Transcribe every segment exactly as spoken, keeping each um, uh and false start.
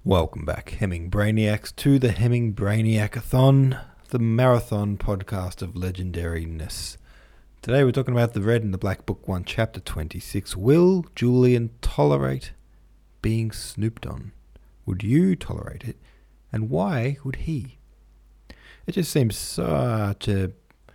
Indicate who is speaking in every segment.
Speaker 1: Welcome back, Hemming Brainiacs, to the Hemming Brainiac-a-thon, the marathon podcast of legendariness. Today we're talking about the Red and the Black Book one, Chapter twenty-six. Will Julian tolerate being snooped on? Would you tolerate it? And why would he? It just seems such a,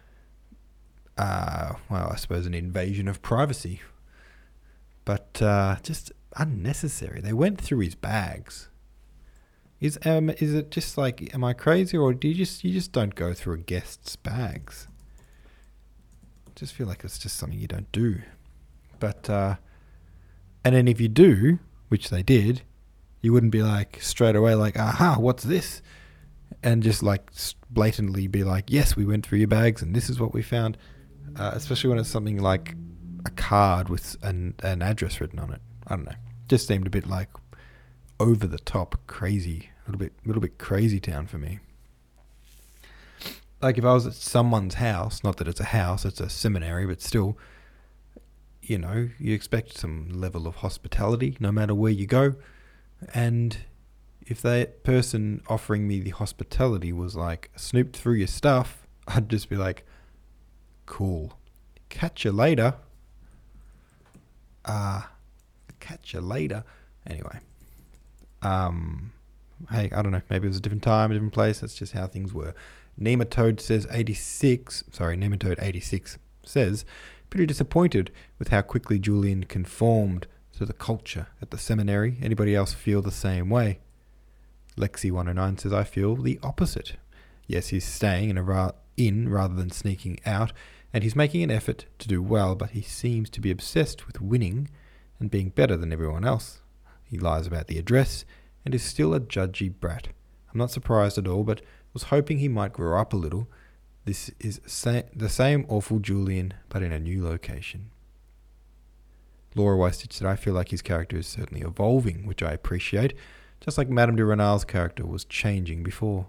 Speaker 1: uh, well, I suppose an invasion of privacy. But uh, just unnecessary. They went through his bags. Is um is it just like, am I crazy, or do you just you just don't go through a guest's bags? I just feel like it's just something you don't do. But uh, and then if you do, which they did, you wouldn't be like straight away like, aha, what's this? And just like blatantly be like, yes, we went through your bags and this is what we found. Uh, especially when it's something like a card with an an address written on it. I don't know. Just seemed a bit like over the top crazy. A little bit, little bit crazy town for me. Like if I was at someone's house, not that it's a house, it's a seminary, but still, you know, you expect some level of hospitality no matter where you go. And if that person offering me the hospitality was like, snooped through your stuff, I'd just be like, cool. Catch you later. Ah, uh, catch you later. Anyway. Um... Hey, I don't know, maybe it was a different time, a different place. That's just how things were. Nematode says eighty-six, sorry, Nematode eighty-six says, pretty disappointed with how quickly Julian conformed to the culture at the seminary. Anybody else feel the same way? Lexi one oh nine says, I feel the opposite. Yes, he's staying in, a ra- in rather than sneaking out, and he's making an effort to do well, but he seems to be obsessed with winning and being better than everyone else. He lies about the address and is still a judgy brat. I'm not surprised at all, but was hoping he might grow up a little. This is sa- the same awful Julian, but in a new location. Laura Weistich said, I feel like his character is certainly evolving, which I appreciate, just like Madame de Renal's character was changing before.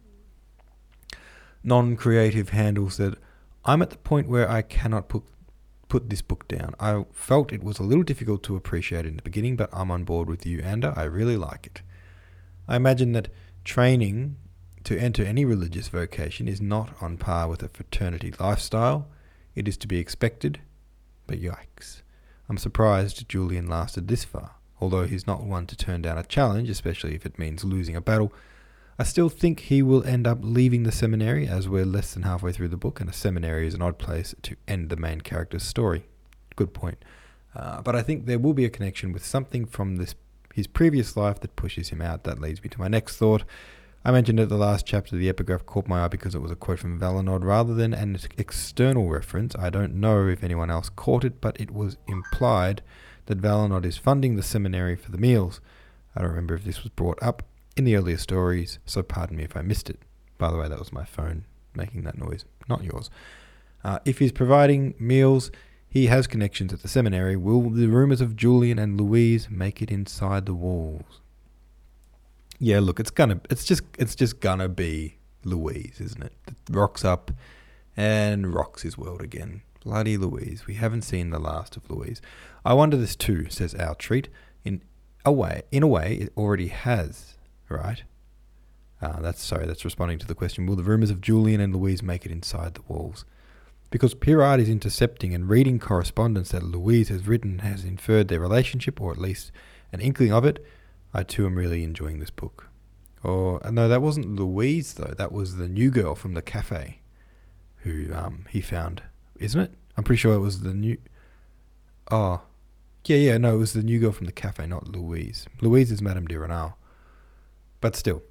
Speaker 1: Non-creative Handle said, I'm at the point where I cannot put put this book down. I felt it was a little difficult to appreciate in the beginning, but I'm on board with you, Anda. I really like it. I imagine that training to enter any religious vocation is not on par with a fraternity lifestyle. It is to be expected, but yikes. I'm surprised Julian lasted this far. Although he's not one to turn down a challenge, especially if it means losing a battle, I still think he will end up leaving the seminary, as we're less than halfway through the book, and a seminary is an odd place to end the main character's story. Good point. Uh, but I think there will be a connection with something from this his previous life that pushes him out. That leads me to my next thought. I mentioned at the last chapter the epigraph caught my eye because it was a quote from Valinor rather than an external reference. I don't know if anyone else caught it, but it was implied that Valinor is funding the seminary for the meals. I don't remember if this was brought up in the earlier stories, so pardon me if I missed it. By the way, that was my phone making that noise, not yours. Uh, if he's providing meals, he has connections at the seminary. Will the rumours of Julian and Louise make it inside the walls? Yeah, look, it's gonna, it's just, it's just gonna be Louise, isn't it? It rocks up and rocks his world again. Bloody Louise. We haven't seen the last of Louise. I wonder this too, says our treat. In a way, in a way, it already has. Right? Uh, that's sorry, that's responding to the question, will the rumours of Julian and Louise make it inside the walls? Because Pirard is intercepting and reading correspondence that Louise has written has inferred their relationship, or at least an inkling of it. I too am really enjoying this book. Or, no, that wasn't Louise though, that was the new girl from the cafe who um, he found, isn't it? I'm pretty sure it was the new... Oh, yeah, yeah, no, it was the new girl from the cafe, not Louise. Louise is Madame de Renal. But still,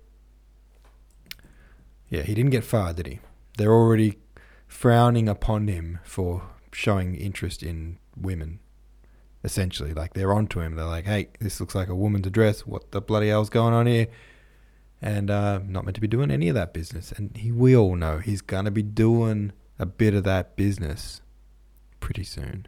Speaker 1: yeah, he didn't get far, did he? They're already frowning upon him for showing interest in women, essentially. Like, they're onto him. They're like, hey, this looks like a woman's address. What the bloody hell's going on here? And uh, not meant to be doing any of that business. And he, we all know he's going to be doing a bit of that business pretty soon.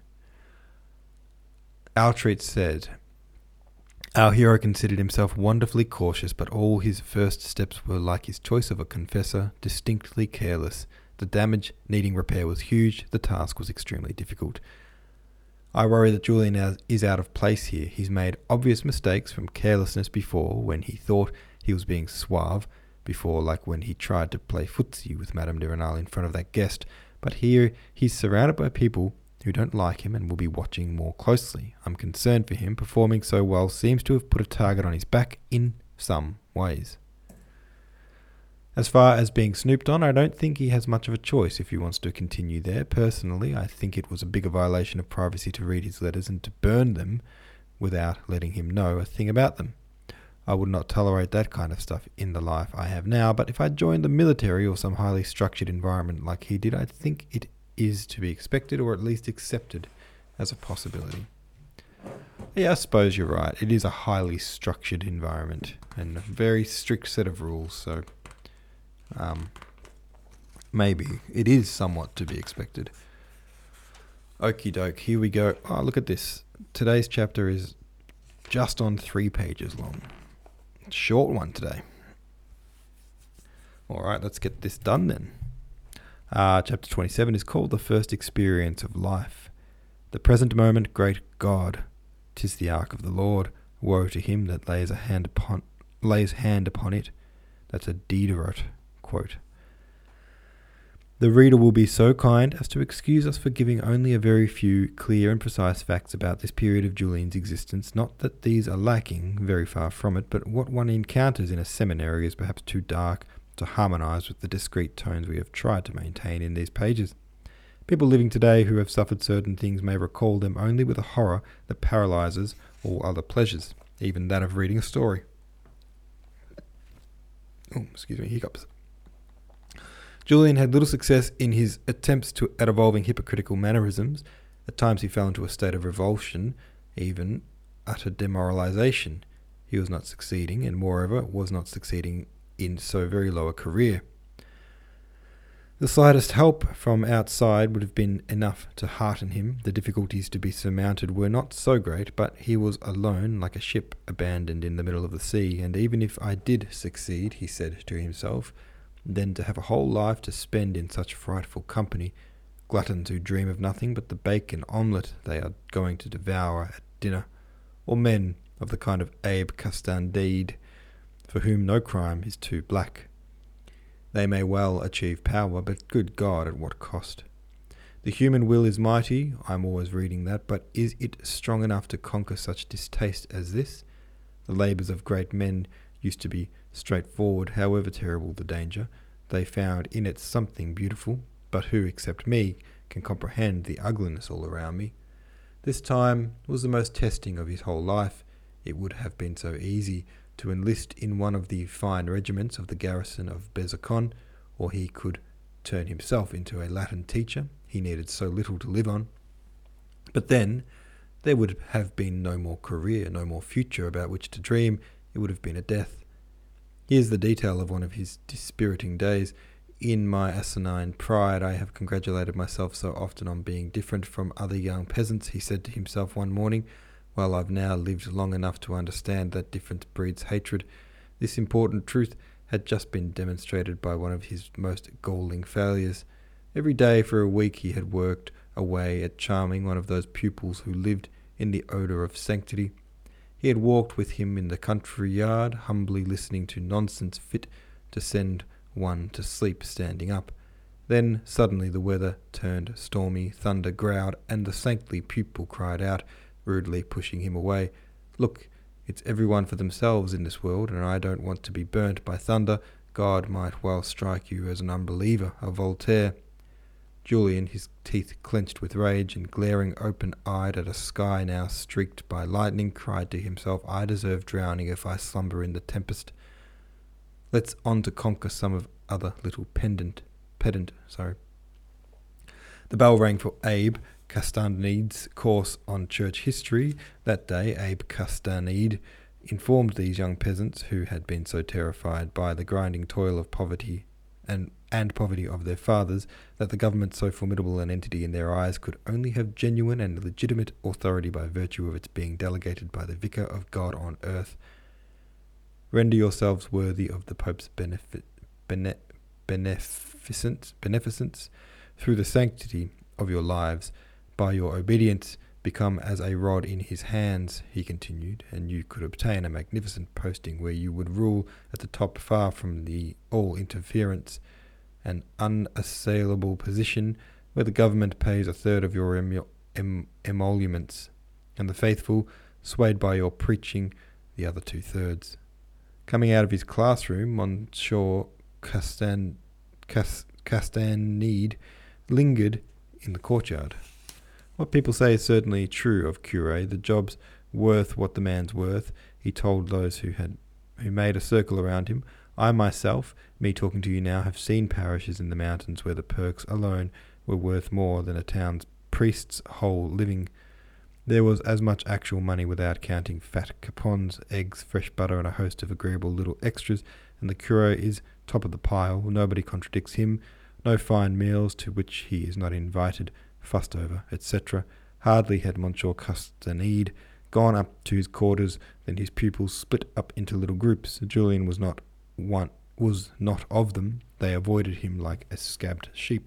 Speaker 1: Outreach said, our hero considered himself wonderfully cautious, but all his first steps were like his choice of a confessor, distinctly careless. The damage needing repair was huge. The task was extremely difficult. I worry that Julian is out of place here. He's made obvious mistakes from carelessness before, when he thought he was being suave, before, like when he tried to play footsie with Madame de Renal in front of that guest. But here he's surrounded by people who don't like him and will be watching more closely. I'm concerned for him. Performing so well seems to have put a target on his back in some ways. As far as being snooped on, I don't think he has much of a choice if he wants to continue there. Personally, I think it was a bigger violation of privacy to read his letters and to burn them without letting him know a thing about them. I would not tolerate that kind of stuff in the life I have now, but if I joined the military or some highly structured environment like he did, I think it is to be expected, or at least accepted as a possibility. Yeah, I suppose you're right. It is a highly structured environment and a very strict set of rules, so um, maybe it is somewhat to be expected. Okie doke, here we go. Oh, look at this. Today's chapter is just on three pages long. Short one today. All right, let's get this done then. Uh, chapter twenty-seven is called The First Experience of Life. The present moment, great God, 'tis the ark of the Lord. Woe to him that lays a hand upon lays hand upon it. That's a Diderot quote. The reader will be so kind as to excuse us for giving only a very few clear and precise facts about this period of Julian's existence. Not that these are lacking, very far from it, but what one encounters in a seminary is perhaps too dark to harmonize with the discreet tones we have tried to maintain in these pages. People living today who have suffered certain things may recall them only with a horror that paralyzes all other pleasures, even that of reading a story. Oh, excuse me, hiccups. Julian had little success in his attempts to, at evolving hypocritical mannerisms. At times he fell into a state of revulsion, even utter demoralization. He was not succeeding, and moreover was not succeeding in so very low a career. The slightest help from outside would have been enough to hearten him. The difficulties to be surmounted were not so great, but he was alone, like a ship abandoned in the middle of the sea, and even if I did succeed, he said to himself, then to have a whole life to spend in such frightful company, gluttons who dream of nothing but the bacon omelette they are going to devour at dinner, or men of the kind of Abe Castandide, for whom no crime is too black. They may well achieve power, but good God, at what cost? The human will is mighty, I'm always reading that, but is it strong enough to conquer such distaste as this? The labours of great men used to be straightforward, however terrible the danger. They found in it something beautiful, but who, except me, can comprehend the ugliness all around me? This time was the most testing of his whole life. It would have been so easy to enlist in one of the fine regiments of the garrison of Besançon, or he could turn himself into a Latin teacher. He needed so little to live on. But then there would have been no more career, no more future about which to dream. It would have been a death. Here's the detail of one of his dispiriting days. In my asinine pride, I have congratulated myself so often on being different from other young peasants, he said to himself one morning. Well, I've now lived long enough to understand that difference breeds hatred. This important truth had just been demonstrated by one of his most galling failures. Every day for a week he had worked away at charming one of those pupils who lived in the odour of sanctity. He had walked with him in the country yard, humbly listening to nonsense fit to send one to sleep standing up. Then suddenly the weather turned stormy, thunder growled, and the saintly pupil cried out, rudely pushing him away, "Look, it's everyone for themselves in this world, and I don't want to be burnt by thunder. God might well strike you as an unbeliever, a Voltaire." Julian, his teeth clenched with rage and glaring open-eyed at a sky now streaked by lightning, cried to himself, "I deserve drowning if I slumber in the tempest. Let's on to conquer some of other little pendant, pedant, sorry." The bell rang for Abe Castanide's course on church history. That day, Abe Castanide informed these young peasants, who had been so terrified by the grinding toil of poverty and, and poverty of their fathers, that the government, so formidable an entity in their eyes, could only have genuine and legitimate authority by virtue of its being delegated by the Vicar of God on earth. Render yourselves worthy of the Pope's benefi- bene- beneficence, beneficence through the sanctity of your lives, by your obedience become as a rod in his hands, he continued, and you could obtain a magnificent posting where you would rule at the top, far from the all interference, an unassailable position where the government pays a third of your emu- em- emoluments, and the faithful, swayed by your preaching, the other two-thirds. Coming out of his classroom, Monsieur Castan- Cas- Castanede lingered in the courtyard. What people say is certainly true of Cure. The job's worth what the man's worth, he told those who had who made a circle around him. I myself, me talking to you now, have seen parishes in the mountains where the perks alone were worth more than a town's priest's whole living. There was as much actual money, without counting fat capons, eggs, fresh butter, and a host of agreeable little extras, and the Cure is top of the pile. Nobody contradicts him. No fine meals to which he is not invited, fussed over, et cetera. Hardly had Monsieur Castanede gone up to his quarters than his pupils split up into little groups. Julian was not one, was not of them. They avoided him like a scabbed sheep.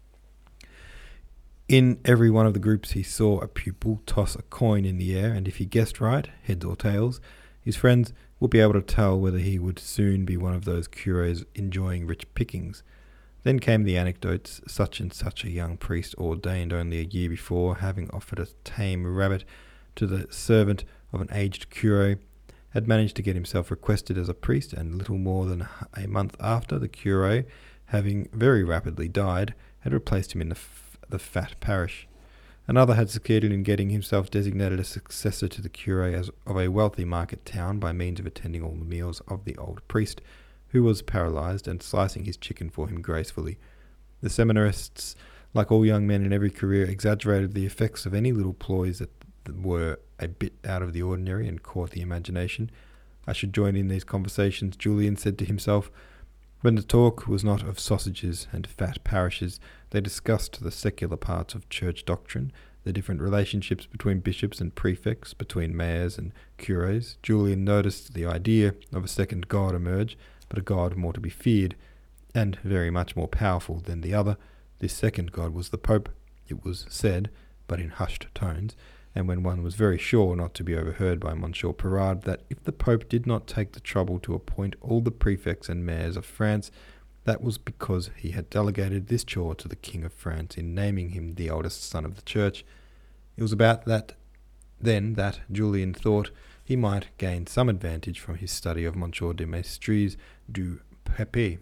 Speaker 1: In every one of the groups he saw a pupil toss a coin in the air, and if he guessed right, heads or tails, his friends would be able to tell whether he would soon be one of those cures enjoying rich pickings. Then came the anecdotes. Such and such a young priest, ordained only a year before, having offered a tame rabbit to the servant of an aged cure, had managed to get himself requested as a priest, and little more than a month after, the cure, having very rapidly died, had replaced him in the, f- the fat parish. Another had succeeded in getting himself designated a successor to the cure as of a wealthy market town by means of attending all the meals of the old priest, who was paralysed, and slicing his chicken for him gracefully. The seminarists, like all young men in every career, exaggerated the effects of any little ploys that were a bit out of the ordinary and caught the imagination. I should join in these conversations, Julian said to himself. When the talk was not of sausages and fat parishes, they discussed the secular parts of church doctrine, the different relationships between bishops and prefects, between mayors and cures. Julian noticed the idea of a second god emerge, but a god more to be feared, and very much more powerful than the other. This second god was the Pope, it was said, but in hushed tones, and when one was very sure not to be overheard by Monsieur Pirard, that if the Pope did not take the trouble to appoint all the prefects and mayors of France, that was because he had delegated this chore to the King of France in naming him the eldest son of the Church. It was about that then that Julian thought he might gain some advantage from his study of Monsieur de Maistre du Pepe.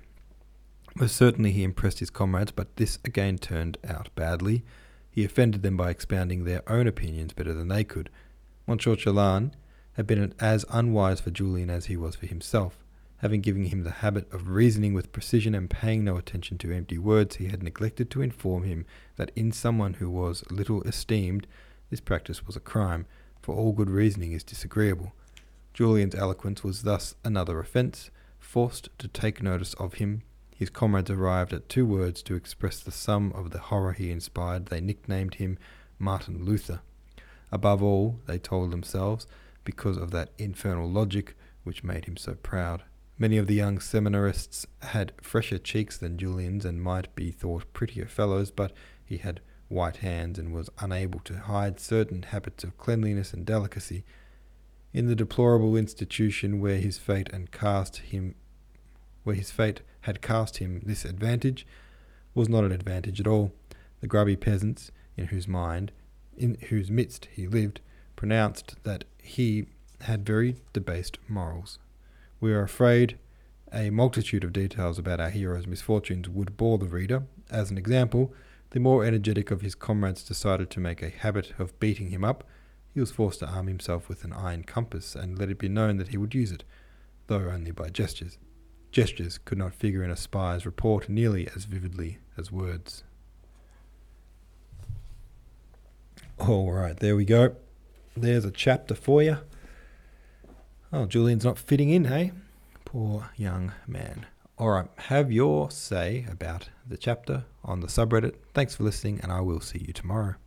Speaker 1: Most certainly he impressed his comrades, but this again turned out badly. He offended them by expounding their own opinions better than they could. Monsieur Chelan had been as unwise for Julian as he was for himself. Having given him the habit of reasoning with precision and paying no attention to empty words, he had neglected to inform him that in someone who was little esteemed, this practice was a crime, for all good reasoning is disagreeable. Julian's eloquence was thus another offence. Forced to take notice of him, his comrades arrived at two words to express the sum of the horror he inspired. They nicknamed him Martin Luther. Above all, they told themselves, because of that infernal logic which made him so proud. Many of the young seminarists had fresher cheeks than Julian's and might be thought prettier fellows, but he had white hands and was unable to hide certain habits of cleanliness and delicacy. In the deplorable institution where his fate and cast him, where his fate had cast him, this advantage was not an advantage at all. The grubby peasants, in whose mind, in whose midst he lived, pronounced that he had very debased morals. We are afraid a multitude of details about our hero's misfortunes would bore the reader. As an example, the more energetic of his comrades decided to make a habit of beating him up. He was forced to arm himself with an iron compass, and let it be known that he would use it, though only by gestures. Gestures could not figure in a spy's report nearly as vividly as words. All right, there we go. There's a chapter for you. Oh, Julian's not fitting in, hey? Poor young man. All right, have your say about the chapter on the subreddit. Thanks for listening, and I will see you tomorrow.